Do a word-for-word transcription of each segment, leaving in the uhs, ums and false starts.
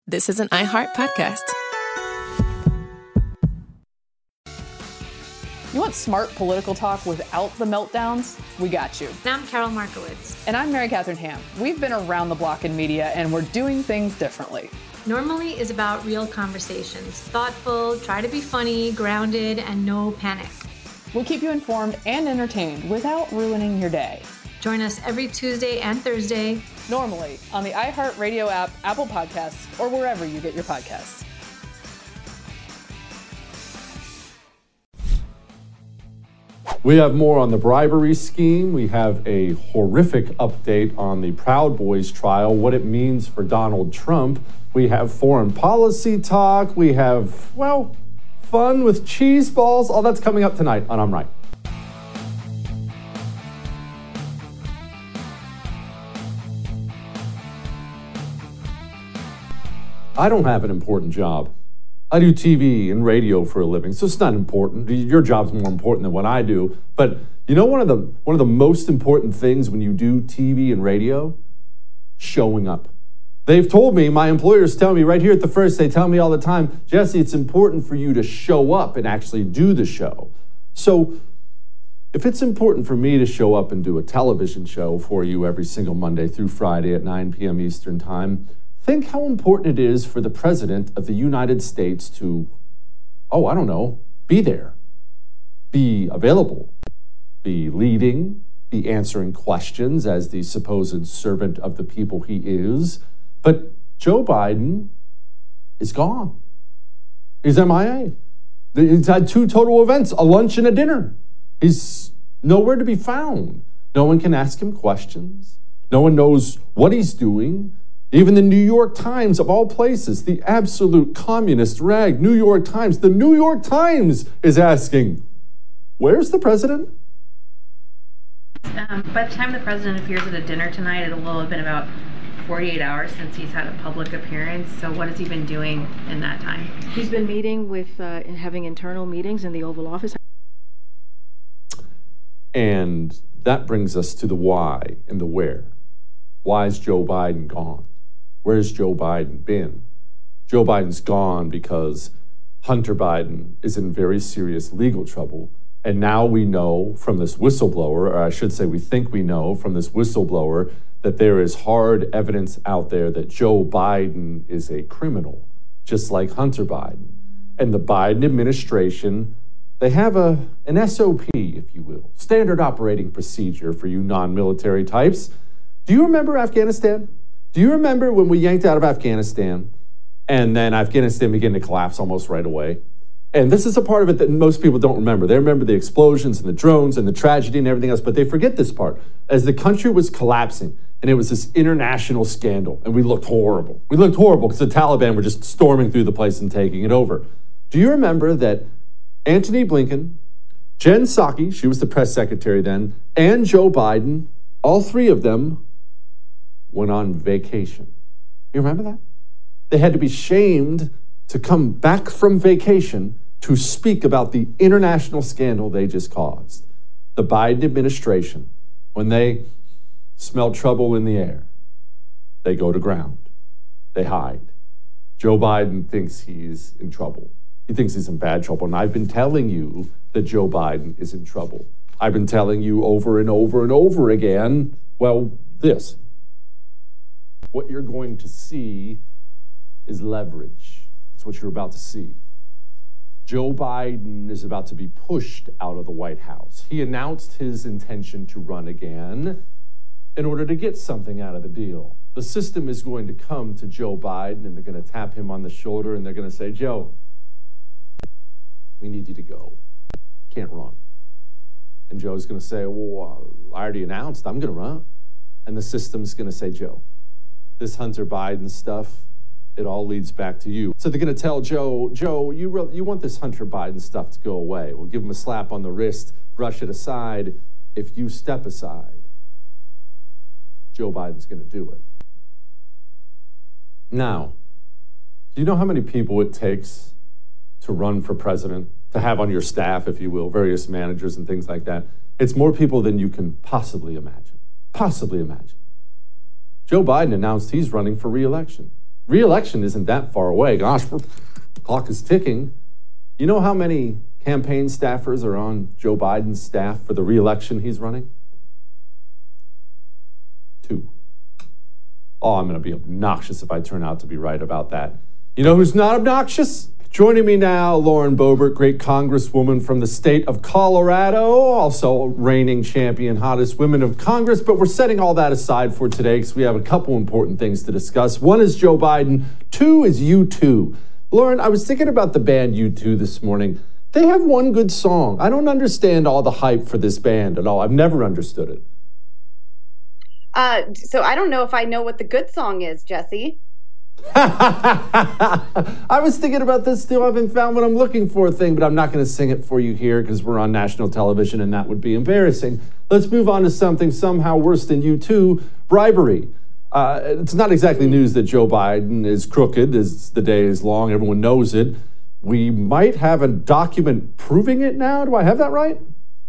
This is an iHeart podcast. You want smart political talk without the meltdowns? We got you. I'm Carol Markowitz. And I'm Mary Catherine Ham. We've been around the block in media, and we're doing things differently. Normally is about real conversations. Thoughtful, try to be funny, grounded, and no panic. We'll keep you informed and entertained without ruining your day. Join us every Tuesday and Thursday. Normally on the iHeartRadio app, Apple Podcasts, or wherever you get your podcasts. We have more on the bribery scheme. We have a horrific update on the Proud Boys trial, what it means for Donald Trump. We have foreign policy talk. We have, well, fun with cheese balls. All that's coming up tonight on I'm Right. I don't have an important job. I do T V and radio for a living, so it's not important. Your job's more important than what I do. But you know one of the one of the most important things when you do T V and radio? Showing up. They've told me, my employers tell me right here at the First, they tell me all the time, Jesse, it's important for you to show up and actually do the show. So if it's important for me to show up and do a television show for you every single Monday through Friday at nine p.m. Eastern Time, think how important it is for the President of the United States to, oh, I don't know, be there, be available, be leading, be answering questions as the supposed servant of the people he is. But Joe Biden is gone. He's M I A. He's had two total events, a lunch and a dinner. He's nowhere to be found. No one can ask him questions. No one knows what he's doing. Even the New York Times, of all places, the absolute communist rag, New York Times, the New York Times is asking, where's the president? Um, by the time the president appears at a dinner tonight, it will have been about forty-eight hours since he's had a public appearance. So what has he been doing in that time? He's been meeting with, uh, and having internal meetings in the Oval Office. And that brings us to the why and the where. Why is Joe Biden gone? Where's Joe Biden been? Joe Biden's gone because Hunter Biden is in very serious legal trouble. And now we know from this whistleblower, or I should say we think we know from this whistleblower, that there is hard evidence out there that Joe Biden is a criminal, just like Hunter Biden. And the Biden administration, they have a an S O P, if you will, standard operating procedure for you non-military types. Do you remember Afghanistan? Do you remember when we yanked out of Afghanistan and then Afghanistan began to collapse almost right away? And this is a part of it that most people don't remember. They remember the explosions and the drones and the tragedy and everything else, but they forget this part. As the country was collapsing and it was this international scandal and we looked horrible. We looked horrible because the Taliban were just storming through the place and taking it over. Do you remember that Antony Blinken, Jen Psaki, she was the press secretary then, and Joe Biden, all three of them went on vacation. You remember that? They had to be shamed to come back from vacation to speak about the international scandal they just caused. The Biden administration, when they smell trouble in the air, they go to ground. They hide. Joe Biden thinks he's in trouble. He thinks he's in bad trouble. And I've been telling you that Joe Biden is in trouble. I've been telling you over and over and over again, well, this. What you're going to see is leverage. It's what you're about to see. Joe Biden is about to be pushed out of the White House. He announced his intention to run again in order to get something out of the deal. The system is going to come to Joe Biden and they're going to tap him on the shoulder and they're going to say, Joe, we need you to go. Can't run. And Joe's going to say, well, I already announced I'm going to run. And the system's going to say, Joe, this Hunter Biden stuff, it all leads back to you. So they're going to tell Joe, Joe, you re- you want this Hunter Biden stuff to go away. We'll give him a slap on the wrist, brush it aside. If you step aside, Joe Biden's going to do it. Now, do you know how many people it takes to run for president, to have on your staff, if you will, various managers and things like that? It's more people than you can possibly imagine. Possibly imagine. Joe Biden announced he's running for re-election. Re-election isn't that far away. Gosh, the clock is ticking. You know how many campaign staffers are on Joe Biden's staff for the re-election he's running? Two. Oh, I'm going to be obnoxious if I turn out to be right about that. You know who's not obnoxious? Joining me now, Lauren Boebert, great congresswoman from the state of Colorado, also reigning champion, hottest women of Congress. But we're setting all that aside for today because we have a couple important things to discuss. One is Joe Biden. Two is U two. Lauren, I was thinking about the band U two this morning. They have one good song. I don't understand all the hype for this band at all. I've never understood it. Uh, so I don't know if I know what the good song is, Jesse. I was thinking about this too. I haven't found what I'm looking for thing, but I'm not going to sing it for you here because we're on national television and that would be embarrassing. Let's move on to something somehow worse than U two, bribery. Uh, it's not exactly news that Joe Biden is crooked as the day is long. Everyone knows it. We might have a document proving it now. Do I have that right?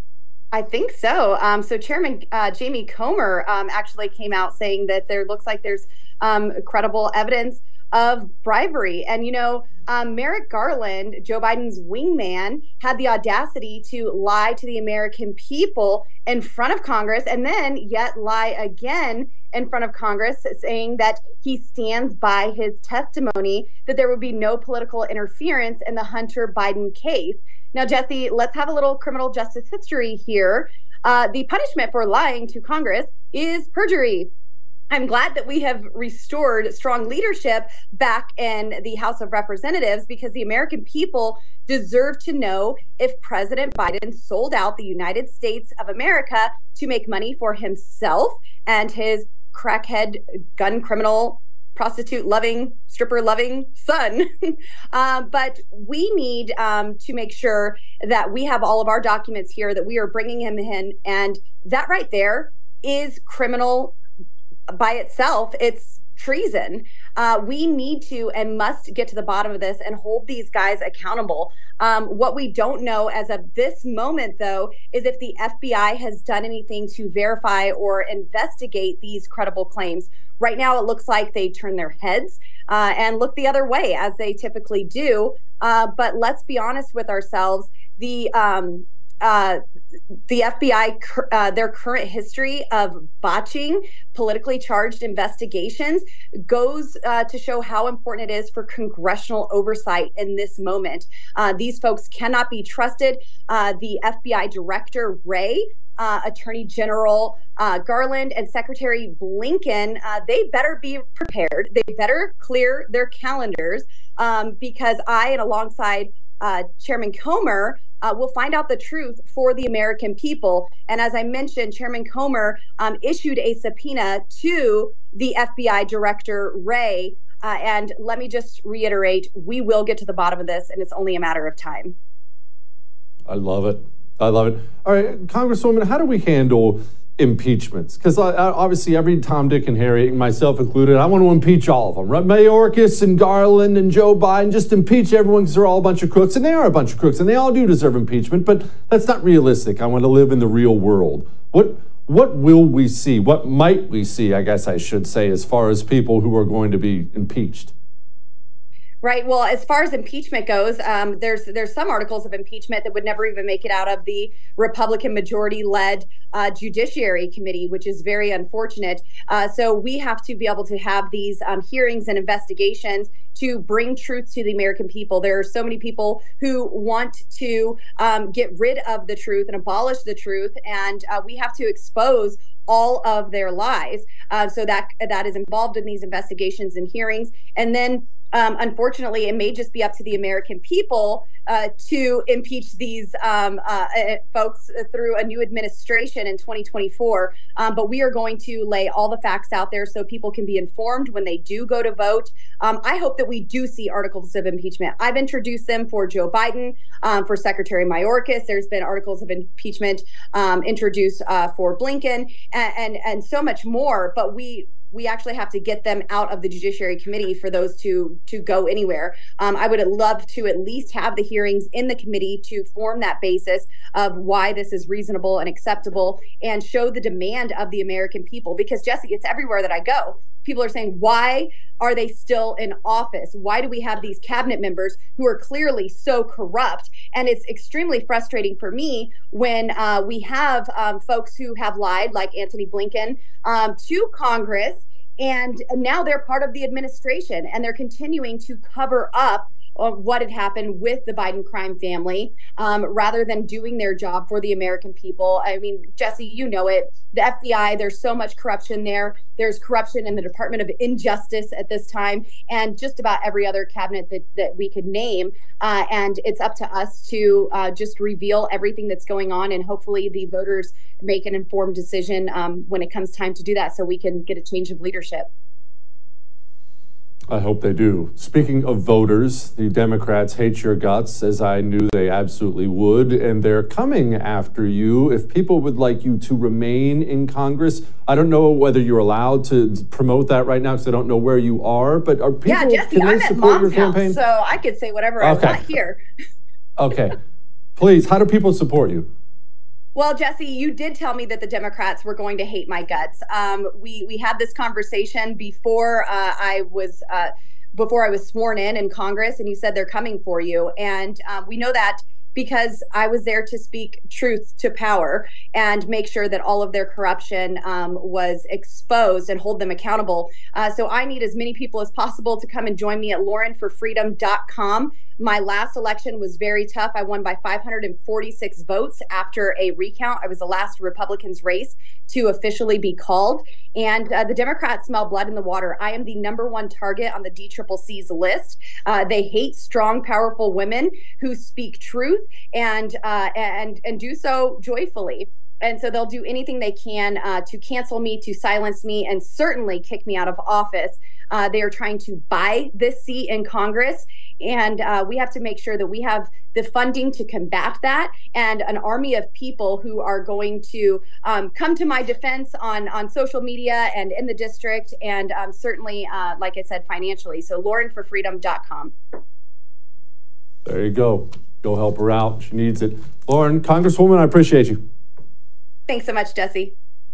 I think so. Um, so Chairman uh, Jamie Comer um, actually came out saying that there looks like there's um, credible evidence of bribery. And, you know, um, Merrick Garland, Joe Biden's wingman, had the audacity to lie to the American people in front of Congress and then yet lie again in front of Congress, saying that he stands by his testimony that there would be no political interference in the Hunter Biden case. Now, Jesse, let's have a little criminal justice history here. Uh, the punishment for lying to Congress is perjury. I'm glad that we have restored strong leadership back in the House of Representatives because the American people deserve to know if President Biden sold out the United States of America to make money for himself and his crackhead, gun criminal, prostitute-loving, stripper-loving son. uh, but we need um, to make sure that we have all of our documents here, that we are bringing him in. And that right there is criminal by itself. It's treason. Uh, we need to and must get to the bottom of this and hold these guys accountable. Um, what we don't know as of this moment, though, is if the F B I has done anything to verify or investigate these credible claims. Right now, it looks like they turn their heads uh, and look the other way, as they typically do. Uh, but let's be honest with ourselves. The um, uh, the F B I, uh, their current history of botching politically charged investigations goes uh, to show how important it is for congressional oversight in this moment. Uh, these folks cannot be trusted. Uh, the F B I Director, Wray, Uh, Attorney General uh, Garland, and Secretary Blinken, uh, they better be prepared. They better clear their calendars um, because I, and alongside uh, Chairman Comer, uh, will find out the truth for the American people. And as I mentioned, Chairman Comer um, issued a subpoena to the F B I Director, Wray. Uh, and let me just reiterate, we will get to the bottom of this, and it's only a matter of time. I love it. I love it. All right, Congresswoman, how do we handle impeachments? Because obviously every Tom, Dick, and Harry, myself included, I want to impeach all of them. Right? Mayorkas and Garland and Joe Biden, just impeach everyone because they're all a bunch of crooks. And they are a bunch of crooks, and they all do deserve impeachment, but that's not realistic. I want to live in the real world. What what will we see? What might we see, I guess I should say, as far as people who are going to be impeached? Right. Well, as far as impeachment goes, um, there's there's some articles of impeachment that would never even make it out of the Republican majority-led uh, Judiciary Committee, which is very unfortunate. Uh, so we have to be able to have these um, hearings and investigations to bring truth to the American people. There are so many people who want to um, get rid of the truth and abolish the truth, and uh, we have to expose all of their lies. Uh, so that that is involved in these investigations and hearings, and then. Um, unfortunately, it may just be up to the American people uh, to impeach these um, uh, folks through a new administration in twenty twenty-four. Um, but we are going to lay all the facts out there so people can be informed when they do go to vote. Um, I hope that we do see articles of impeachment. I've introduced them for Joe Biden, um, for Secretary Mayorkas. There's been articles of impeachment um, introduced uh, for Blinken and, and, and so much more. But we we actually have to get them out of the Judiciary Committee for those to to go anywhere. Um, I would love to at least have the hearings in the committee to form that basis of why this is reasonable and acceptable and show the demand of the American people. Because, Jesse, it's everywhere that I go. people are saying, why are they still in office? Why do we have these cabinet members who are clearly so corrupt? And it's extremely frustrating for me when uh, we have um, folks who have lied, like Antony Blinken, um, to Congress, and now they're part of the administration, and they're continuing to cover up what had happened with the Biden crime family, um, rather than doing their job for the American people. I mean, Jesse, you know it. The F B I, there's so much corruption there. There's corruption in the Department of Injustice at this time, and just about every other cabinet that, that we could name. Uh, and it's up to us to uh, just reveal everything that's going on, and hopefully the voters make an informed decision um, when it comes time to do that, so we can get a change of leadership. I hope they do. Speaking of voters, the Democrats hate your guts, as I knew they absolutely would, and they're coming after you. If people would like you to remain in Congress, I don't know whether you're allowed to promote that right now because I don't know where you are, but are people, yeah, Jesse, can they I'm at support your Mom's house, campaign? so I could say whatever Okay. I want here. Okay. Please, how do people support you? Well, Jesse, you did tell me that the Democrats were going to hate my guts. Um, we we had this conversation before uh, I was uh, before I was sworn in in Congress, and you said they're coming for you. And um, we know that because I was there to speak truth to power and make sure that all of their corruption um, was exposed and hold them accountable. Uh, so I need as many people as possible to come and join me at lauren for freedom dot com. My last election was very tough. I won by five hundred forty-six votes after a recount. I was the last Republicans race to officially be called. And uh, the Democrats smell blood in the water. I am the number one target on the D C C C's list. Uh, they hate strong, powerful women who speak truth and uh, and and do so joyfully. And so they'll do anything they can uh, to cancel me, to silence me, and certainly kick me out of office. Uh, they are trying to buy this seat in Congress. And uh, we have to make sure that we have the funding to combat that, and an army of people who are going to um, come to my defense on, on social media and in the district, and um, certainly, uh, like I said, financially. So lauren for freedom dot com. There you go. Go help her out. She needs it. Lauren, Congresswoman, I appreciate you. Thanks so much, Jesse.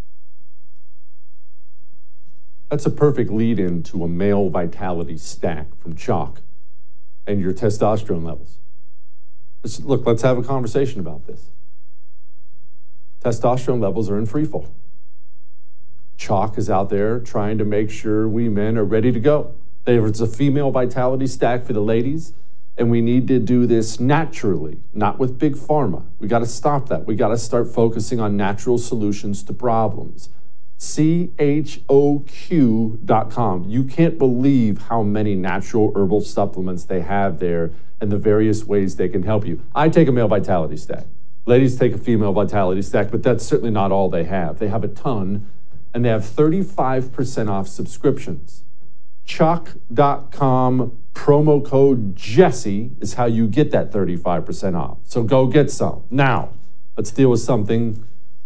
That's a perfect lead-in to a male vitality stack from Chalk and your testosterone levels. Let's, look, let's have a conversation about this. Testosterone levels are in free fall. Chalk is out there trying to make sure we men are ready to go. There's a female vitality stack for the ladies, and we need to do this naturally, not with big pharma. We got to stop that. We got to start focusing on natural solutions to problems. C H O Q dot com. You can't believe how many natural herbal supplements they have there and the various ways they can help you. I take a male vitality stack. Ladies take a female vitality stack, but that's certainly not all they have. They have a ton, and they have thirty-five percent off subscriptions. Chalk dot com promo code Jesse is how you get that thirty-five percent off. So go get some. Now, let's deal with something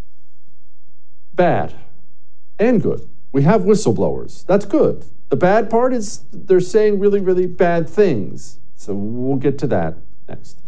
bad. And good. We have whistleblowers. That's good. The bad part is they're saying really, really bad things. So we'll get to that next.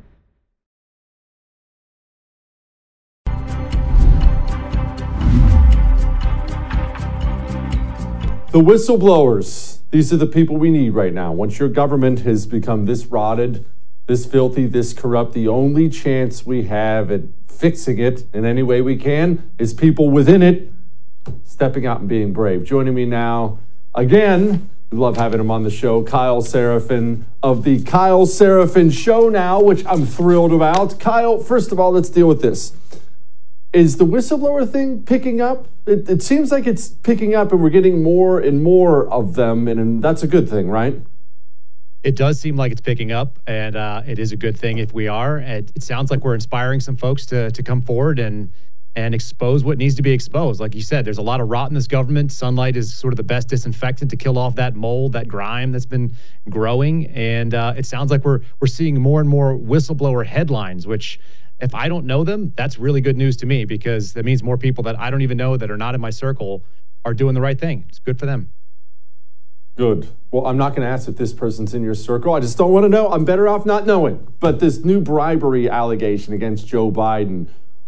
The whistleblowers. These are the people we need right now. Once your government has become this rotted, this filthy, this corrupt, the only chance we have at fixing it in any way we can is people within it stepping out and being brave. Joining me now, again, we love having him on the show, Kyle Seraphin of the Kyle Seraphin Show now, which I'm thrilled about. Kyle, first of all, let's deal with this. Is the whistleblower thing picking up? It, it seems like it's picking up, and we're getting more and more of them, and, and that's a good thing, right? It does seem like it's picking up, and uh, it is a good thing if we are. It, it sounds like we're inspiring some folks to to come forward and and expose what needs to be exposed. Like you said, there's a lot of rot in this government. Sunlight is sort of the best disinfectant to kill off that mold, that grime that's been growing. And uh, it sounds like we're we're seeing more and more whistleblower headlines, which if I don't know them, that's really good news to me, because that means more people that I don't even know that are not in my circle are doing the right thing. It's good for them. Good. Well, I'm not going to ask if this person's in your circle. I just don't want to know. I'm better off not knowing. But this new bribery allegation against Joe Biden,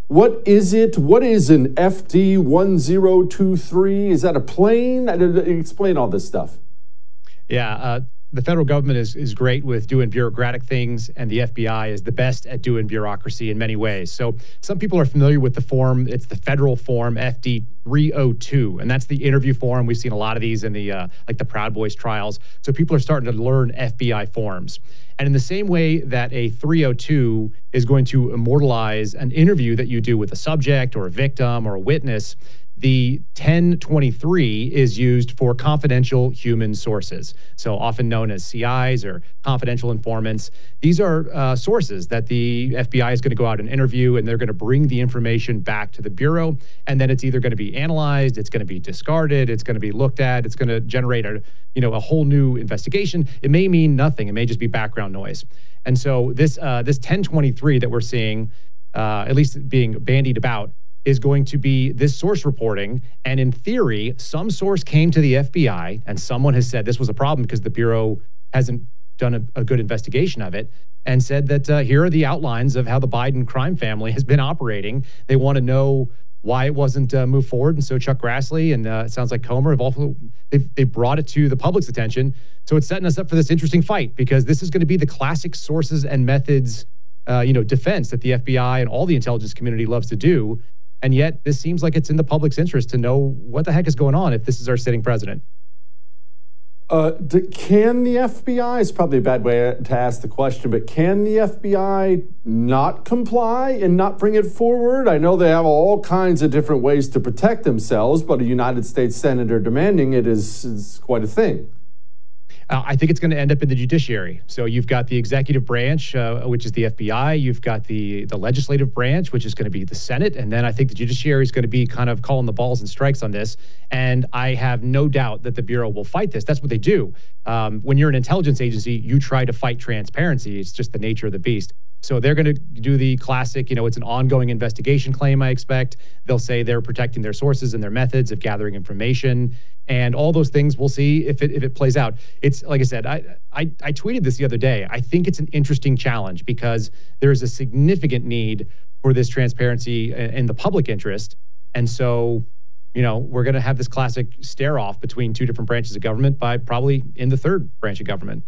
What is it? What is an F D one zero two three? Is that a plane? Explain all this stuff. Yeah, uh, the federal government is, is great with doing bureaucratic things, and the F B I is the best at doing bureaucracy in many ways. So some people are familiar with the form. It's the federal form F D three oh two, and that's the interview form. We've seen a lot of these in the uh, like the Proud Boys trials. So people are starting to learn F B I forms. And in the same way that a three oh two is going to immortalize an interview that you do with a subject or a victim or a witness, the ten twenty-three is used for confidential human sources, so often known as C Is or confidential informants. These are uh, sources that the F B I is going to go out and interview, and they're going to bring the information back to the Bureau, and then it's either going to be analyzed, it's going to be discarded, it's going to be looked at, it's going to generate a, you know, a whole new investigation. It may mean nothing. It may just be background noise. And so this uh, this ten twenty-three that we're seeing, uh, at least being bandied about, is going to be this source reporting. And in theory, some source came to the F B I and someone has said this was a problem because the Bureau hasn't done a, a good investigation of it, and said that uh, here are the outlines of how the Biden crime family has been operating. They want to know why it wasn't uh, moved forward. And so Chuck Grassley and uh, it sounds like Comer have also, they've, they've brought it to the public's attention. So it's setting us up for this interesting fight, because this is going to be the classic sources and methods, uh, you know, defense that the F B I and all the intelligence community loves to do. And yet this seems like it's in the public's interest to know what the heck is going on if this is our sitting president. Uh, d- can the F B I, it's probably a bad way to ask the question, but can the F B I not comply and not bring it forward? I know they have all kinds of different ways to protect themselves, but a United States senator demanding it is, is quite a thing. Uh, I think it's going to end up in the judiciary. So you've got the executive branch, uh, which is the F B I. You've got the the legislative branch, which is going to be the Senate. And then I think the judiciary is going to be kind of calling the balls and strikes on this. And I have no doubt that the Bureau will fight this. That's what they do. Um, when you're an intelligence agency, you try to fight transparency. It's just the nature of the beast. So they're going to do the classic, you know, it's an ongoing investigation claim, I expect. They'll say they're protecting their sources and their methods of gathering information. And all those things, we'll see if it if it plays out. It's like I said, I, I I tweeted this the other day. I think it's an interesting challenge because there's a significant need for this transparency in the public interest. And so, you know, we're going to have this classic stare off between two different branches of government by probably in the third branch of government.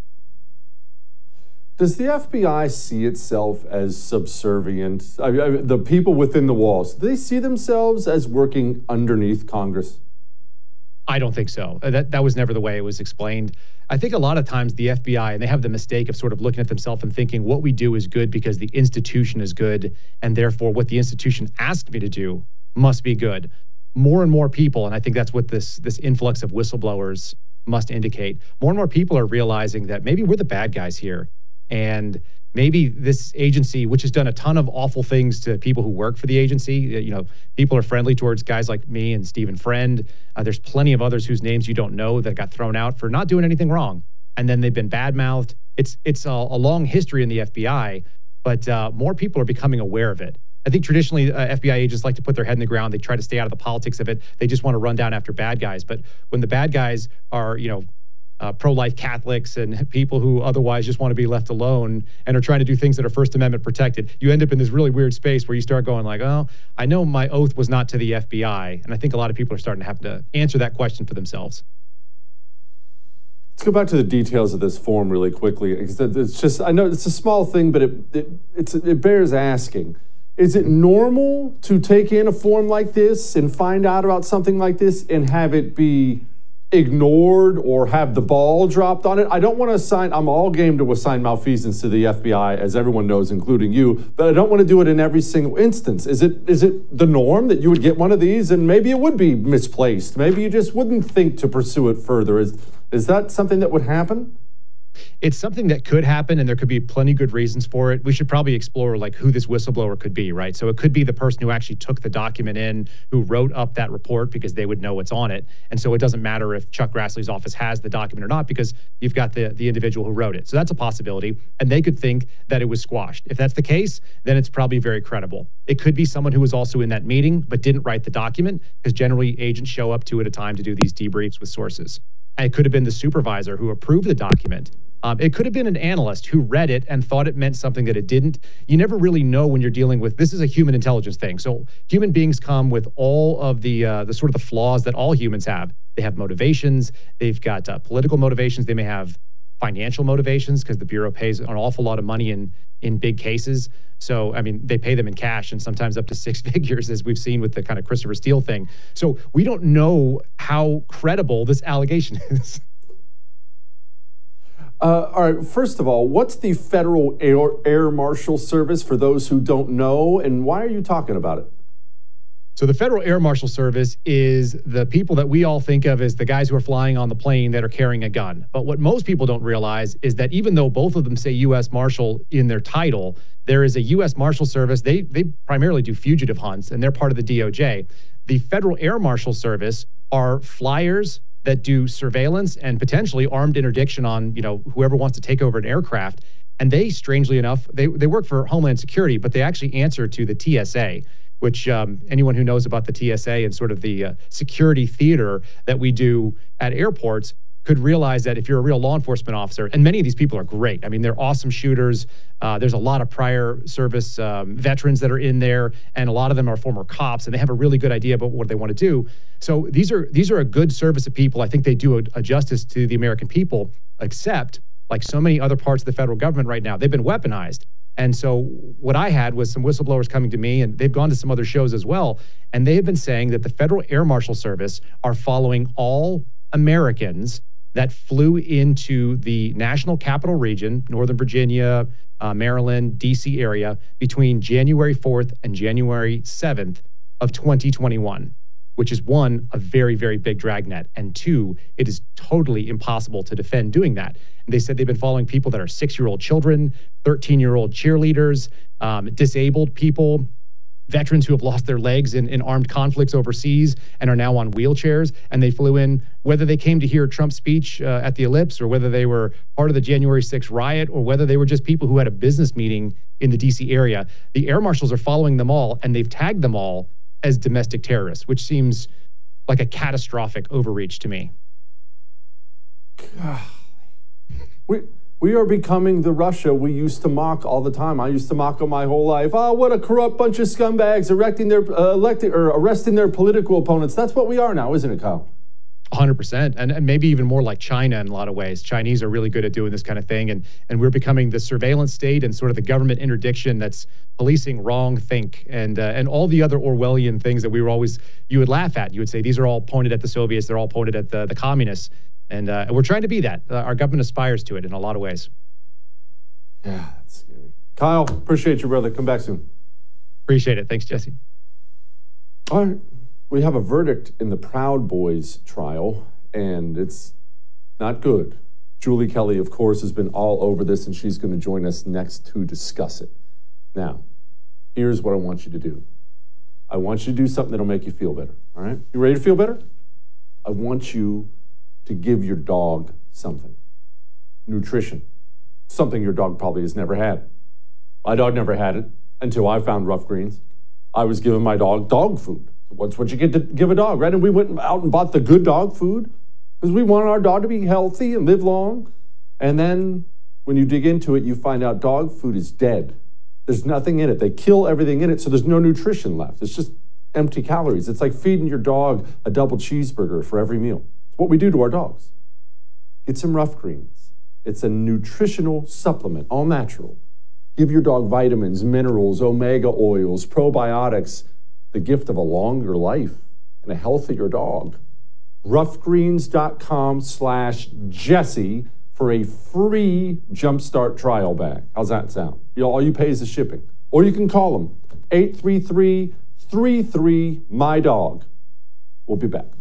Does the F B I see itself as subservient? I, I, the people within the walls, do they see themselves as working underneath Congress? I don't think so. That that was never the way it was explained. I think a lot of times the F B I, and they have the mistake of sort of looking at themselves and thinking what we do is good because the institution is good, and therefore what the institution asked me to do must be good. More and more people, and I think that's what this this influx of whistleblowers must indicate, more and more people are realizing that maybe we're the bad guys here. And maybe this agency, which has done a ton of awful things to people who work for the agency, you know, people are friendly towards guys like me and Stephen Friend. Uh, there's plenty of others whose names you don't know that got thrown out for not doing anything wrong. And then they've been badmouthed. It's it's a, a long history in the F B I, but uh, more people are becoming aware of it. I think traditionally uh, F B I agents like to put their head in the ground. They try to stay out of the politics of it. They just want to run down after bad guys. But when the bad guys are, you know, Uh, pro-life Catholics and people who otherwise just want to be left alone and are trying to do things that are First Amendment protected, you end up in this really weird space where you start going like, oh, I know my oath was not to the F B I. And I think a lot of people are starting to have to answer that question for themselves. Let's go back to the details of this form really quickly. It's just, I know it's a small thing, but it, it, it's, it bears asking. Is it normal to take in a form like this and find out about something like this and have it be ignored or have the ball dropped on it? I don't want to assign, I'm all game to assign malfeasance to the F B I, as everyone knows, including you, but I don't want to do it in every single instance. Is it is it the norm that you would get one of these and maybe it would be misplaced? Maybe you just wouldn't think to pursue it further. Is, is that something that would happen? It's something that could happen, and there could be plenty good reasons for it. We should probably explore like who this whistleblower could be, right? So it could be the person who actually took the document in, who wrote up that report because they would know what's on it. And so it doesn't matter if Chuck Grassley's office has the document or not because you've got the, the individual who wrote it. So that's a possibility. And they could think that it was squashed. If that's the case, then it's probably very credible. It could be someone who was also in that meeting but didn't write the document, because generally agents show up two at a time to do these debriefs with sources. And it could have been the supervisor who approved the document Um, it could have been an analyst who read it and thought it meant something that it didn't. You never really know when you're dealing with, this is a human intelligence thing. So human beings come with all of the uh, the sort of the flaws that all humans have. They have motivations. They've got uh, political motivations. They may have financial motivations because the Bureau pays an awful lot of money in in big cases. So, I mean, they pay them in cash and sometimes up to six figures, as we've seen with the kind of Christopher Steele thing. So we don't know how credible this allegation is. Uh, all right, first of all, what's the Federal Air, Air Marshal Service for those who don't know, and why are you talking about it? So the Federal Air Marshal Service is the people that we all think of as the guys who are flying on the plane that are carrying a gun. But what most people don't realize is that even though both of them say U S Marshal in their title, there is a U S Marshal Service. They, they primarily do fugitive hunts, and they're part of the D O J. The Federal Air Marshal Service are flyers that do surveillance and potentially armed interdiction on, you know, whoever wants to take over an aircraft. And they, strangely enough, they, they work for Homeland Security, but they actually answer to the T S A, which um, anyone who knows about the T S A and sort of the uh, security theater that we do at airports could realize that if you're a real law enforcement officer, and many of these people are great. I mean, they're awesome shooters. Uh, there's a lot of prior service um, veterans that are in there, and a lot of them are former cops, and they have a really good idea about what they want to do. So these are these are a good service of people. I think they do a, a justice to the American people, except like so many other parts of the federal government right now, they've been weaponized. And so what I had was some whistleblowers coming to me, and they've gone to some other shows as well, and they have been saying that the Federal Air Marshal Service are following all Americans that flew into the National Capital Region, Northern Virginia, uh, Maryland, D C area between January fourth and January seventh of twenty twenty-one, which is one, a very, very big dragnet, and two, it is totally impossible to defend doing that. And they said they've been following people that are six-year-old children, thirteen-year-old cheerleaders, um, disabled people, veterans who have lost their legs in, in armed conflicts overseas and are now on wheelchairs. And they flew in, whether they came to hear Trump's speech uh, at the Ellipse, or whether they were part of the January sixth riot, or whether they were just people who had a business meeting in the D C area. The air marshals are following them all, and they've tagged them all as domestic terrorists, which seems like a catastrophic overreach to me. We... We are becoming the Russia we used to mock all the time. I used to mock them my whole life. Oh, what a corrupt bunch of scumbags erecting their, uh, electing, or arresting their political opponents. That's what we are now, isn't it, Kyle? one hundred percent. And, and maybe even more like China in a lot of ways. Chinese are really good at doing this kind of thing. And, and we're becoming the surveillance state and sort of the government interdiction that's policing wrong think and uh, and all the other Orwellian things that we were always, you would laugh at. You would say, these are all pointed at the Soviets. They're all pointed at the, the communists. And uh, we're trying to be that. Uh, our government aspires to it in a lot of ways. Yeah, that's scary. Kyle, appreciate you, brother. Come back soon. Appreciate it. Thanks, Jesse. All right. We have a verdict in the Proud Boys trial, and it's not good. Julie Kelly, of course, has been all over this, and she's going to join us next to discuss it. Now, here's what I want you to do. I want you to do something that'll make you feel better, all right? You ready to feel better? I want you to give your dog something. Nutrition. Something your dog probably has never had. My dog never had it until I found Rough Greens. I was giving my dog dog food. What's what you get to give a dog, right? And we went out and bought the good dog food because we wanted our dog to be healthy and live long. And then when you dig into it, you find out dog food is dead. There's nothing in it. They kill everything in it, so there's no nutrition left. It's just empty calories. It's like feeding your dog a double cheeseburger for every meal. It's what we do to our dogs. Get some Rough Greens. It's a nutritional supplement, all natural. Give your dog vitamins, minerals, omega oils, probiotics, the gift of a longer life and a healthier dog. roughgreens.com slash Jesse for a free Jumpstart trial bag. How's that sound? You know, all you pay is the shipping. Or you can call them, eight three three, three three, M Y dog. We'll be back.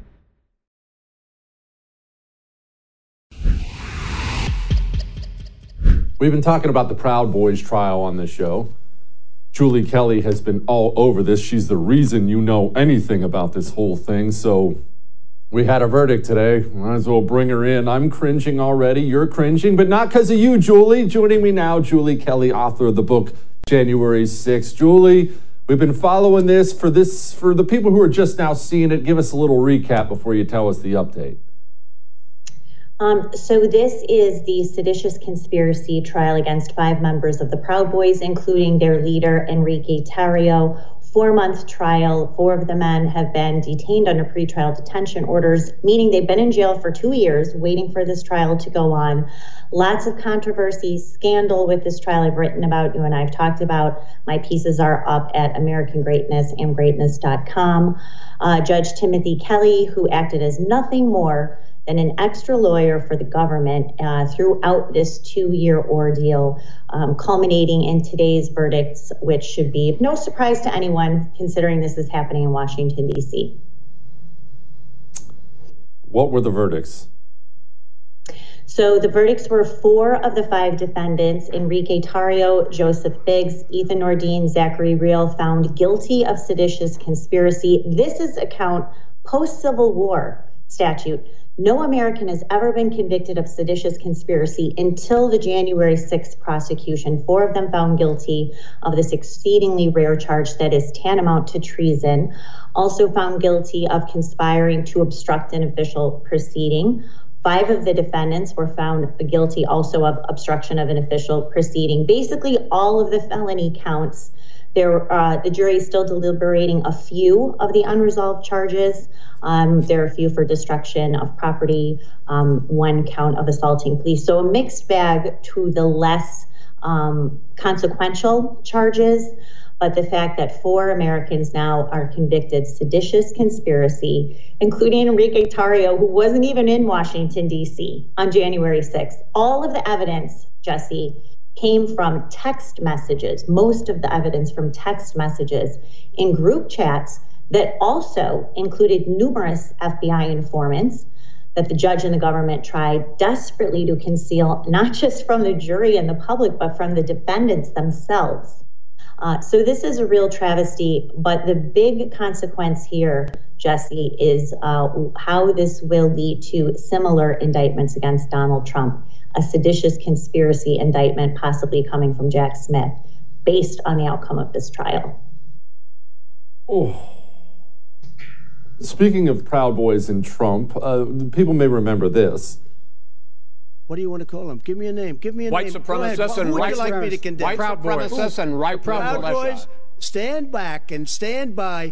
We've been talking about the Proud Boys trial on this show. Julie Kelly has been all over this. She's the reason you know anything about this whole thing. So we had a verdict today. Might as well bring her in. I'm cringing already. You're cringing, but not because of you, Julie. Joining me now, Julie Kelly, author of the book January sixth. Julie, we've been following this for this for the people who are just now seeing it. Give us a little recap before you tell us the update. Um, so this is the seditious conspiracy trial against five members of the Proud Boys, including their leader, Enrique Tarrio. Four-month trial. Four of the men have been detained under pretrial detention orders, meaning they've been in jail for two years waiting for this trial to go on. Lots of controversy, scandal with this trial I've written about, you and I have talked about. My pieces are up at American Greatness and greatness dot com. Uh, Judge Timothy Kelly, who acted as nothing more than an extra lawyer for the government uh, throughout this two-year ordeal, um, culminating in today's verdicts, which should be no surprise to anyone considering this is happening in Washington, D C. What were the verdicts? So the verdicts were four of the five defendants, Enrique Tarrio, Joseph Biggs, Ethan Nordine, Zachary Real, found guilty of seditious conspiracy. This is a count post-Civil War statute. No American has ever been convicted of seditious conspiracy until the January sixth prosecution. Four of them found guilty of this exceedingly rare charge that is tantamount to treason. Also found guilty of conspiring to obstruct an official proceeding. Five of the defendants were found guilty also of obstruction of an official proceeding. Basically, all of the felony counts. There, uh, the jury is still deliberating a few of the unresolved charges. Um, there are a few for destruction of property, um, one count of assaulting police. So a mixed bag to the less um, consequential charges. But the fact that four Americans now are convicted seditious conspiracy, including Enrique Tarrio, who wasn't even in Washington, D C on January sixth. All of the evidence, Jesse, came from text messages, most of the evidence from text messages in group chats that also included numerous F B I informants that the judge and the government tried desperately to conceal, not just from the jury and the public, but from the defendants themselves. Uh, so this is a real travesty, but the big consequence here, Jesse, is uh, how this will lead to similar indictments against Donald Trump, a seditious conspiracy indictment possibly coming from Jack Smith based on the outcome of this trial. Oh. Speaking of Proud Boys and Trump, uh, people may remember this. What do you want to call them? Give me a name. Give me a white name. Supremacists and Who would white you like me to condemn? White Proud supremacists and right Proud Boys. Stand back and stand by.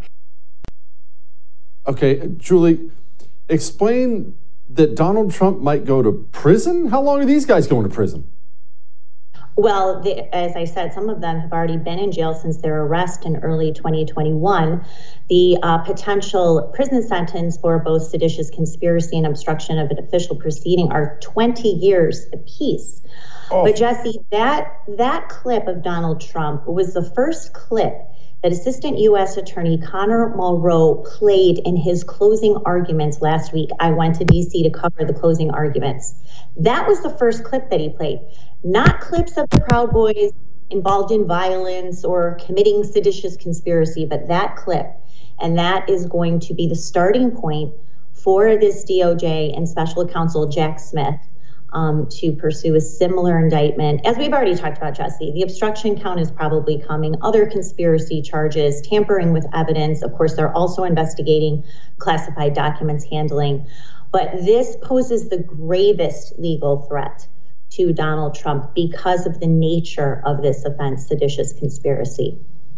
Okay, Julie, explain that Donald Trump might go to prison? How long are these guys going to prison? Well, the, as I said, some of them have already been in jail since their arrest in early twenty twenty-one. The uh, potential prison sentence for both seditious conspiracy and obstruction of an official proceeding are twenty years apiece. Oh. But Jesse, that that clip of Donald Trump was the first clip that Assistant U S Attorney Connor Mulrow played in his closing arguments last week. I went to D C to cover the closing arguments. That was the first clip that he played. Not clips of the Proud Boys involved in violence or committing seditious conspiracy, but that clip. And that is going to be the starting point for this D O J and special counsel Jack Smith um, to pursue a similar indictment. As we've already talked about, Jesse, the obstruction count is probably coming. Other conspiracy charges, tampering with evidence. Of course, they're also investigating classified documents handling. But this poses the gravest legal threat to Donald Trump because of the nature of this offense, seditious conspiracy.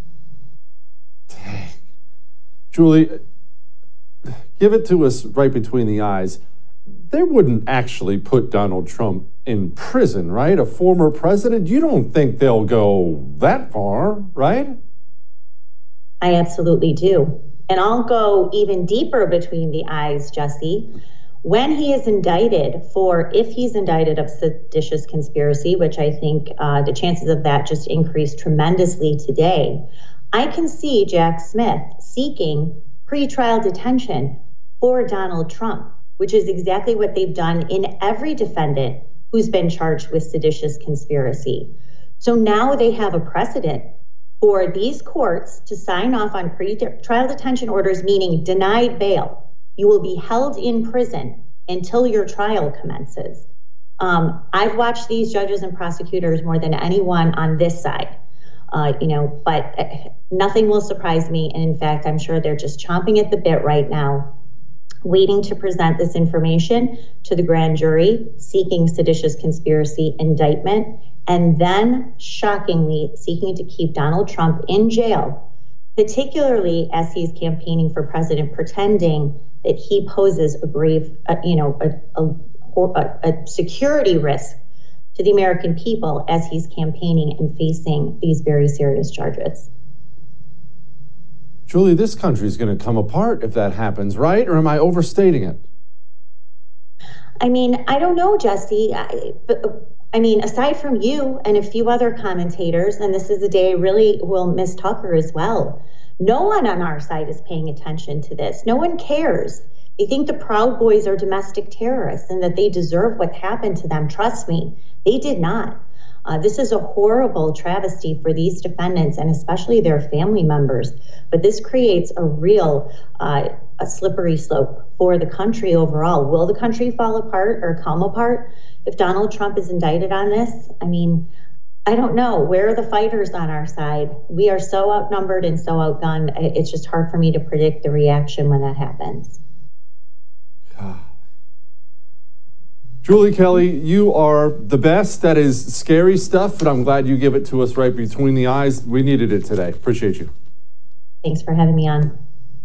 Dang. Julie, give it to us right between the eyes. They wouldn't actually put Donald Trump in prison, right? A former president. You don't think they'll go that far, right? I absolutely do. And I'll go even deeper between the eyes, Jesse. When he is indicted for, if he's indicted of seditious conspiracy, which I think uh, the chances of that just increased tremendously today, I can see Jack Smith seeking pretrial detention for Donald Trump, which is exactly what they've done in every defendant who's been charged with seditious conspiracy. So now they have a precedent for these courts to sign off on pretrial detention orders, meaning denied bail. You will be held in prison until your trial commences. Um, I've watched these judges and prosecutors more than anyone on this side, uh, you know, but uh, nothing will surprise me. And in fact, I'm sure they're just chomping at the bit right now waiting to present this information to the grand jury, seeking seditious conspiracy indictment, and then, shockingly, seeking to keep Donald Trump in jail, particularly as he's campaigning for president, pretending that he poses a grave, uh, you know, a, a, a security risk to the American people as he's campaigning and facing these very serious charges. Julie, this country is going to come apart if that happens, right? Or am I overstating it? I mean, I don't know, Jesse. I, but, I mean, aside from you and a few other commentators, and this is a day I really will miss Tucker as well, no one on our side is paying attention to this. No one cares. They think the Proud Boys are domestic terrorists and that they deserve what happened to them. Trust me, they did not. Uh, this is a horrible travesty for these defendants and especially their family members. But this creates a real uh, a slippery slope for the country overall. Will the country fall apart or come apart if Donald Trump is indicted on this? I mean, I don't know. Where are the fighters on our side? We are so outnumbered and so outgunned. It's just hard for me to predict the reaction when that happens. Julie Kelly, you are the best. That is scary stuff, but I'm glad you give it to us right between the eyes. We needed it today. Appreciate you. Thanks for having me on.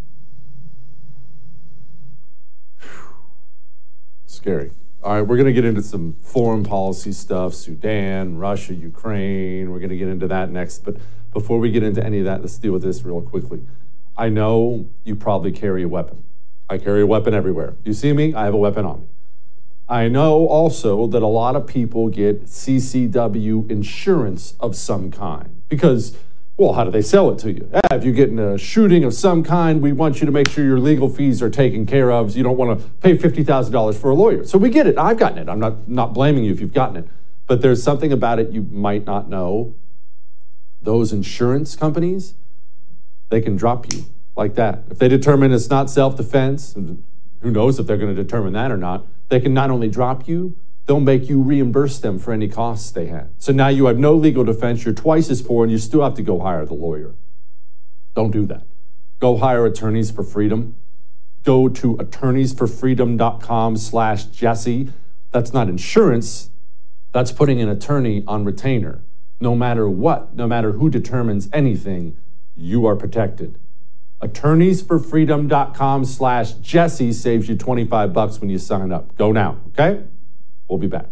Scary. All right, we're going to get into some foreign policy stuff, Sudan, Russia, Ukraine. We're going to get into that next. But before we get into any of that, let's deal with this real quickly. I know you probably carry a weapon. I carry a weapon everywhere. You see me? I have a weapon on me. I know also that a lot of people get C C W insurance of some kind because, well, how do they sell it to you? Eh, if you get in a shooting of some kind, we want you to make sure your legal fees are taken care of. So you don't want to pay fifty thousand dollars for a lawyer. So we get it. I've gotten it. I'm not, not blaming you if you've gotten it. But there's something about it you might not know. Those insurance companies, they can drop you like that. If they determine it's not self-defense, and who knows if they're going to determine that or not, they can not only drop you, they'll make you reimburse them for any costs they had. So now you have no legal defense, you're twice as poor, and you still have to go hire the lawyer. Don't do that. Go hire Attorneys for Freedom. Go to attorneysforfreedom.com slash Jesse. That's not insurance. That's putting an attorney on retainer. No matter what, no matter who determines anything, you are protected. attorneysforfreedom.com slash Jesse saves you twenty-five bucks when you sign up. Go now, okay? We'll be back.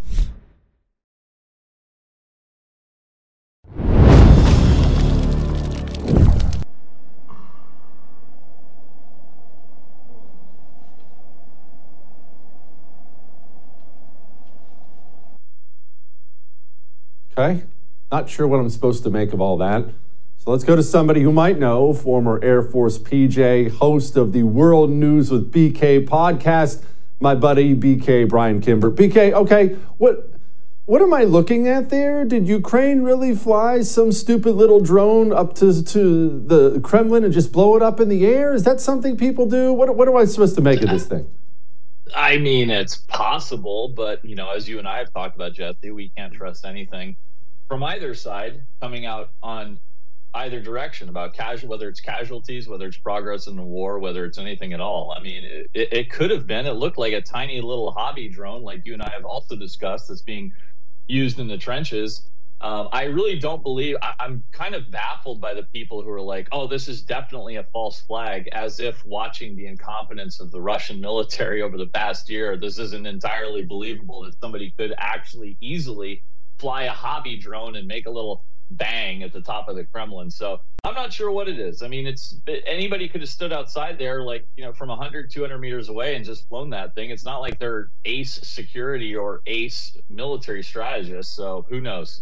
Okay, not sure what I'm supposed to make of all that. So let's go to somebody who might know, former Air Force P J, host of the World News with B K podcast, my buddy B K, Brian Kimber. B K, okay, what what am I looking at there? Did Ukraine really fly some stupid little drone up to, to the Kremlin and just blow it up in the air? Is that something people do? What, what am I supposed to make of this thing? I mean, it's possible, but, you know, as you and I have talked about, Jesse, we can't trust anything from either side coming out on either direction about casual, whether it's casualties, whether it's progress in the war, whether it's anything at all. I mean, it, it, it could have been, it looked like a tiny little hobby drone, like you and I have also discussed, that's being used in the trenches. Um, I really don't believe, I, I'm kind of baffled by the people who are like, oh, this is definitely a false flag, as if watching the incompetence of the Russian military over the past year, this isn't entirely believable that somebody could actually easily fly a hobby drone and make a little bang at the top of the Kremlin. So I'm not sure what it is. I mean, it's anybody could have stood outside there, like, you know, from one hundred, two hundred meters away and just flown that thing. It's not like they're ace security or ace military strategists. So who knows?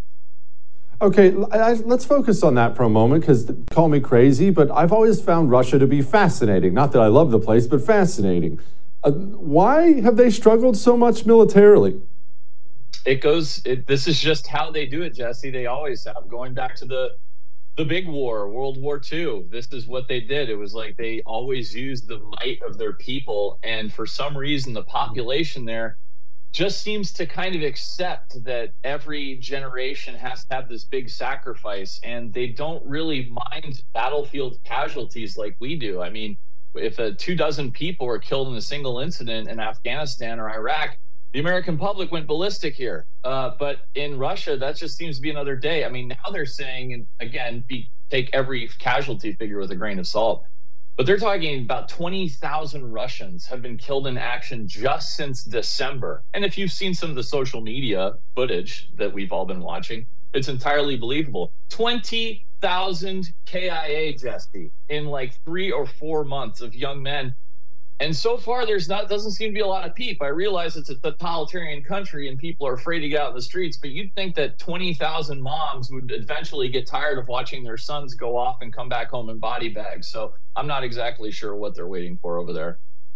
Okay, I, let's focus on that for a moment, because call me crazy, but I've always found Russia to be fascinating. Not that I love the place, but fascinating. Uh, why have they struggled so much militarily? It goes, it, this is just how they do it, Jesse. They always have. Going back to the the big war, World War Two, this is what they did. It was like they always used the might of their people. And for some reason, the population there just seems to kind of accept that every generation has to have this big sacrifice. And they don't really mind battlefield casualties like we do. I mean, if uh, two dozen people were killed in a single incident in Afghanistan or Iraq, the American public went ballistic here. Uh, but in Russia, that just seems to be another day. I mean, now they're saying, and again, be, take every casualty figure with a grain of salt, but they're talking about twenty thousand Russians have been killed in action just since December. And if you've seen some of the social media footage that we've all been watching, it's entirely believable. twenty thousand K I A, Jesse, in like three or four months of young men. And so far, there's not doesn't seem to be a lot of peep. I realize it's a totalitarian country and people are afraid to get out in the streets, but you'd think that twenty thousand moms would eventually get tired of watching their sons go off and come back home in body bags. So I'm not exactly sure what they're waiting for over there.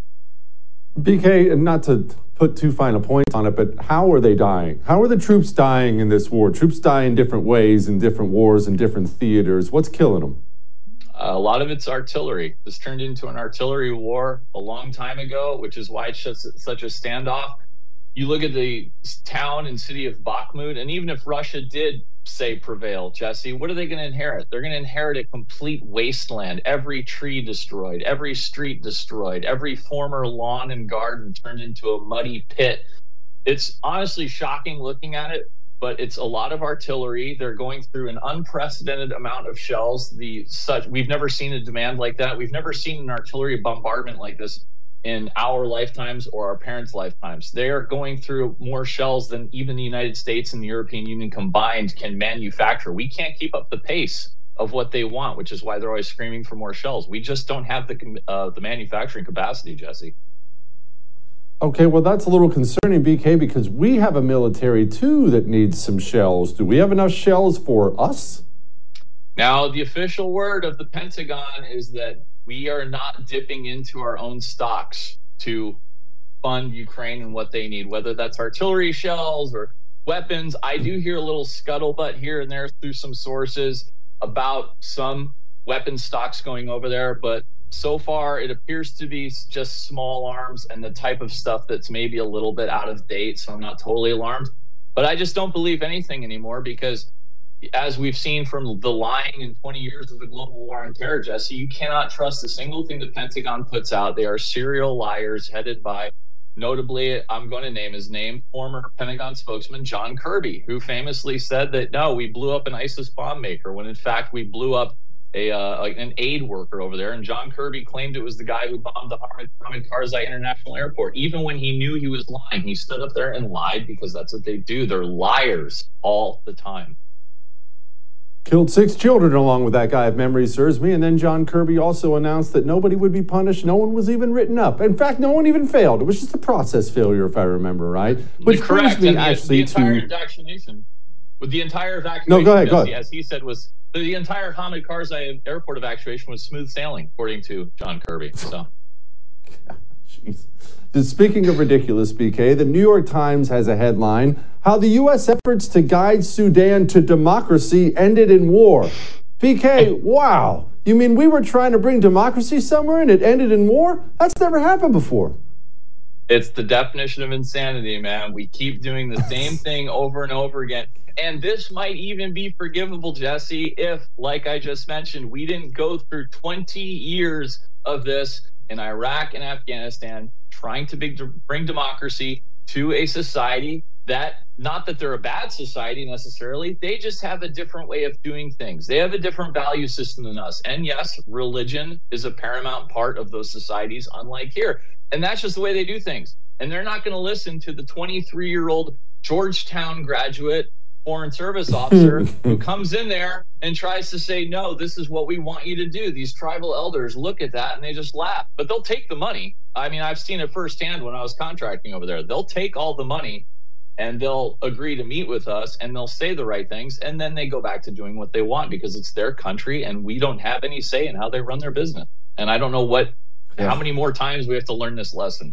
B K, not to put too fine a point on it, but how are they dying? How are the troops dying in this war? Troops die in different ways in different wars and different theaters. What's killing them? Uh, a lot of it's artillery. This turned into an artillery war a long time ago, which is why it's just such a standoff. You look at the town and city of Bakhmut, and even if Russia did, say, prevail, Jesse, what are they going to inherit? They're going to inherit a complete wasteland, every tree destroyed, every street destroyed, every former lawn and garden turned into a muddy pit. It's honestly shocking looking at it, but it's a lot of artillery. They're going through an unprecedented amount of shells. The such we've never seen a demand like that. We've never seen an artillery bombardment like this in our lifetimes or our parents' lifetimes. They are going through more shells than even the United States and the European Union combined can manufacture. We can't keep up the pace of what they want, which is why they're always screaming for more shells. We just don't have the uh, the manufacturing capacity, Jesse. Okay, well, that's a little concerning, B K, because we have a military, too, that needs some shells. Do we have enough shells for us? Now, the official word of the Pentagon is that we are not dipping into our own stocks to fund Ukraine and what they need, whether that's artillery shells or weapons. I do hear a little scuttlebutt here and there through some sources about some weapon stocks going over there, but so far, it appears to be just small arms and the type of stuff that's maybe a little bit out of date, so I'm not totally alarmed. But I just don't believe anything anymore because, as we've seen from the lying in twenty years of the global war on terror, Jesse, you cannot trust a single thing the Pentagon puts out. They are serial liars headed by, notably, I'm going to name his name, former Pentagon spokesman John Kirby, who famously said that, no, we blew up an ISIS bomb maker, when in fact we blew up A, uh, an aid worker over there, and John Kirby claimed it was the guy who bombed the Hamid, Hamid Karzai International Airport. Even when he knew he was lying, he stood up there and lied because that's what they do. They're liars all the time. Killed six children along with that guy, if memory serves me, and then John Kirby also announced that nobody would be punished. No one was even written up. In fact, no one even failed. It was just a process failure, if I remember right. Which correct. brings me and the, actually the entire to indoctrination, with the entire evacuation, no, go ahead, go ahead. as he said, was the entire Hamid Karzai airport evacuation was smooth sailing, according to John Kirby. So, jeez. Speaking of ridiculous, B K, the New York Times has a headline: how the U S efforts to guide Sudan to democracy ended in war. B K, wow. You mean we were trying to bring democracy somewhere and it ended in war? That's never happened before. It's the definition of insanity, man. We keep doing the same thing over and over again. And this might even be forgivable, Jesse, if, like I just mentioned, we didn't go through twenty years of this in Iraq and Afghanistan, trying to bring democracy to a society that, not that they're a bad society necessarily, they just have a different way of doing things. They have a different value system than us. And yes, religion is a paramount part of those societies, unlike here. And that's just the way they do things. And they're not going to listen to the twenty-three-year-old Georgetown graduate foreign service officer who comes in there and tries to say, no, this is what we want you to do. These tribal elders look at that and they just laugh. But they'll take the money. I mean, I've seen it firsthand when I was contracting over there. They'll take all the money and they'll agree to meet with us and they'll say the right things. And then they go back to doing what they want because it's their country and we don't have any say in how they run their business. And I don't know what, yeah. how many more times we have to learn this lesson.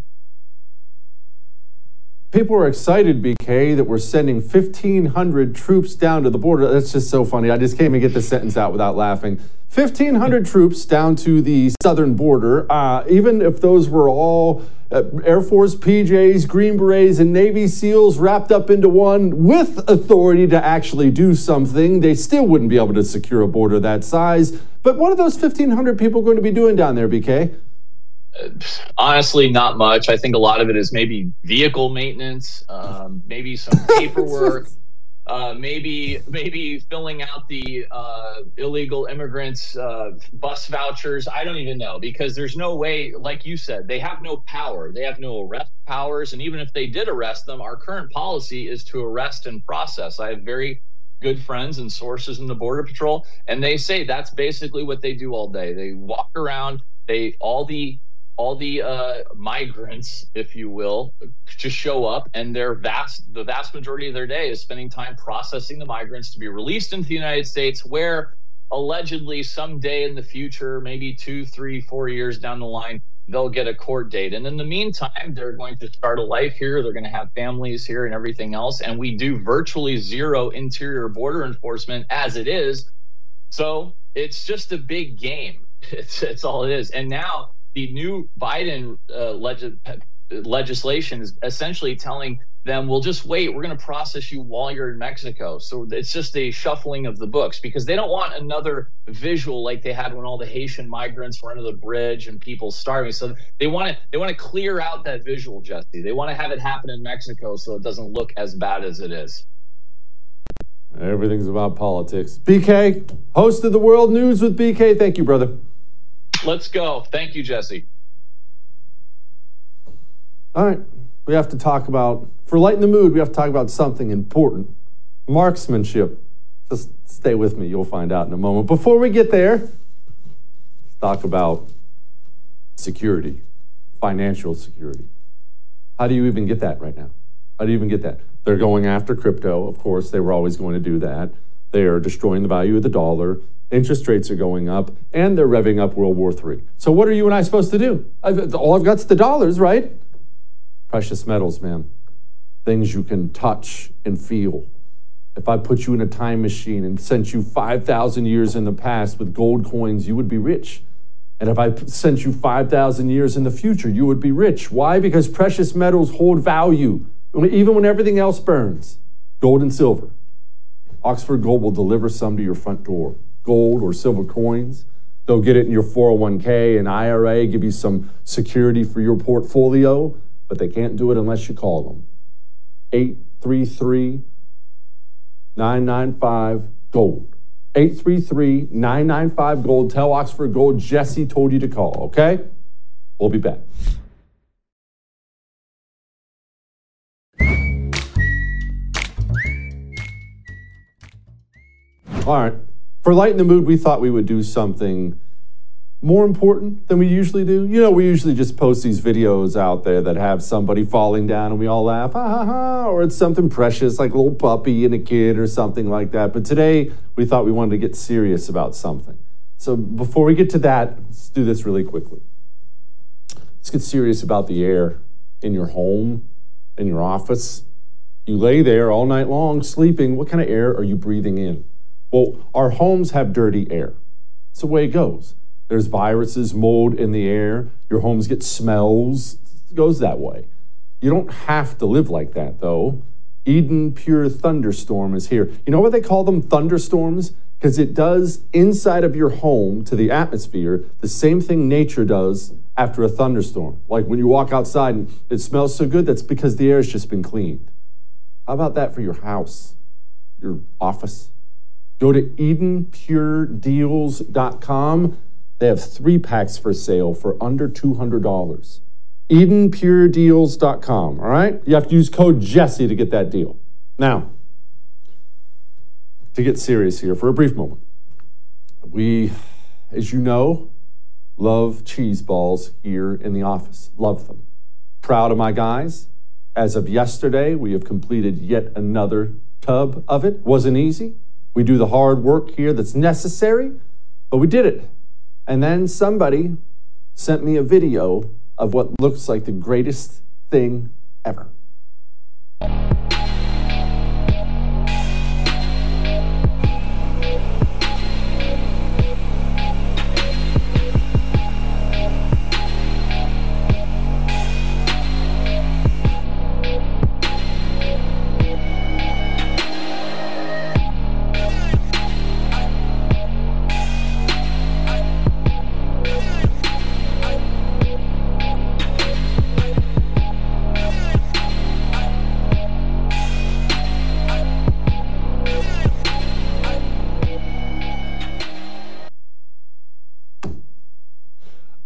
People are excited, B K, that we're sending fifteen hundred troops down to the border. That's just so funny. I just can't even get the sentence out without laughing. fifteen hundred troops down to the southern border. Uh, even if those were all uh, Air Force P Js, Green Berets, and Navy SEALs wrapped up into one with authority to actually do something, they still wouldn't be able to secure a border that size. But what are those fifteen hundred people going to be doing down there, B K? honestly, not much. I think a lot of it is maybe vehicle maintenance, um, maybe some paperwork, uh, maybe maybe filling out the uh, illegal immigrants' uh, bus vouchers. I don't even know, because there's no way, like you said, they have no power. They have no arrest powers. And even if they did arrest them, our current policy is to arrest and process. I have very good friends and sources in the Border Patrol, and they say that's basically what they do all day. They walk around, they all the all the uh, migrants, if you will, just show up, and their vast the vast majority of their day is spending time processing the migrants to be released into the United States, where allegedly someday in the future, maybe two, three, four years down the line, they'll get a court date. And in the meantime, they're going to start a life here. They're going to have families here and everything else. And we do virtually zero interior border enforcement as it is. So it's just a big game. It's, it's all it is. And now the new Biden uh, leg- legislation is essentially telling them, we'll just wait. We're going to process you while you're in Mexico. So it's just a shuffling of the books, because they don't want another visual like they had when all the Haitian migrants were under the bridge and people starving. So they want to they want to clear out that visual, Jesse. They want to have it happen in Mexico so it doesn't look as bad as it is. Everything's about politics. B K, host of the World News with B K. Thank you, brother. Let's go. Thank you, Jesse. All right. We have to talk about, for lighten the mood, we have to talk about something important. Marksmanship. Just stay with me. You'll find out in a moment. Before we get there, let's talk about security, financial security. How do you even get that right now? How do you even get that? They're going after crypto. Of course, they were always going to do that. They are destroying the value of the dollar. Interest rates are going up, and they're revving up World War Three. So what are you and I supposed to do? I've, all I've got is the dollars, right? Precious metals, man. Things you can touch and feel. If I put you in a time machine and sent you five thousand years in the past with gold coins, you would be rich. And if I sent you five thousand years in the future, you would be rich. Why? Because precious metals hold value, even when everything else burns. Gold and silver. Oxford Gold will deliver some to your front door. Gold or silver coins. They'll get it in your four oh one k and I R A, give you some security for your portfolio, but they can't do it unless you call them. eight three three, nine nine five, GOLD. eight three three, nine nine five, GOLD. Tell Oxford Gold Jesse told you to call, okay? We'll be back. All right. For Lighten the Mood, we thought we would do something more important than we usually do. You know, we usually just post these videos out there that have somebody falling down and we all laugh, ha ha ha, or it's something precious like a little puppy and a kid or something like that. But today, we thought we wanted to get serious about something. So before we get to that, let's do this really quickly. Let's get serious about the air in your home, in your office. You lay there all night long sleeping. What kind of air are you breathing in? Well, our homes have dirty air. It's the way it goes. There's viruses, mold in the air. Your homes get smells. It goes that way. You don't have to live like that, though. Eden Pure Thunderstorm is here. You know why they call them thunderstorms? Because it does inside of your home to the atmosphere the same thing nature does after a thunderstorm. Like when you walk outside and it smells so good, that's because the air has just been cleaned. How about that for your house, your office? Go to Eden Pure Deals dot com. They have three packs for sale for under two hundred dollars. Eden Pure Deals dot com, all right? You have to use code Jesse to get that deal. Now, to get serious here for a brief moment, we, as you know, love cheese balls here in the office. Love them. Proud of my guys. As of yesterday, we have completed yet another tub of it. Wasn't easy. We do the hard work here that's necessary, but we did it. And then somebody sent me a video of what looks like the greatest thing ever.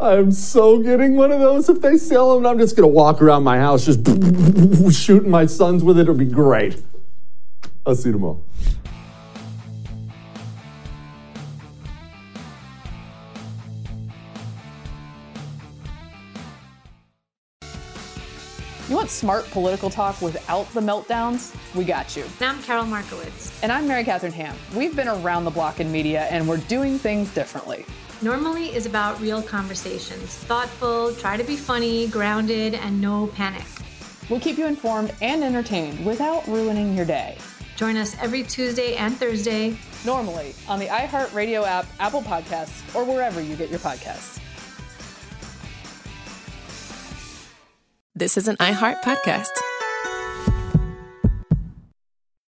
I'm so getting one of those if they sell them. I'm just going to walk around my house just shooting my sons with it. It'll be great. I'll see you tomorrow. You want smart political talk without the meltdowns? We got you. And I'm Carol Markowitz. And I'm Mary Catherine Ham. We've been around the block in media, and we're doing things differently. Normally is about real conversations. Thoughtful, try to be funny, grounded, and no panic. We'll keep you informed and entertained without ruining your day. Join us every Tuesday and Thursday. Normally on the iHeartRadio app, Apple Podcasts, or wherever you get your podcasts. This is an iHeart podcast.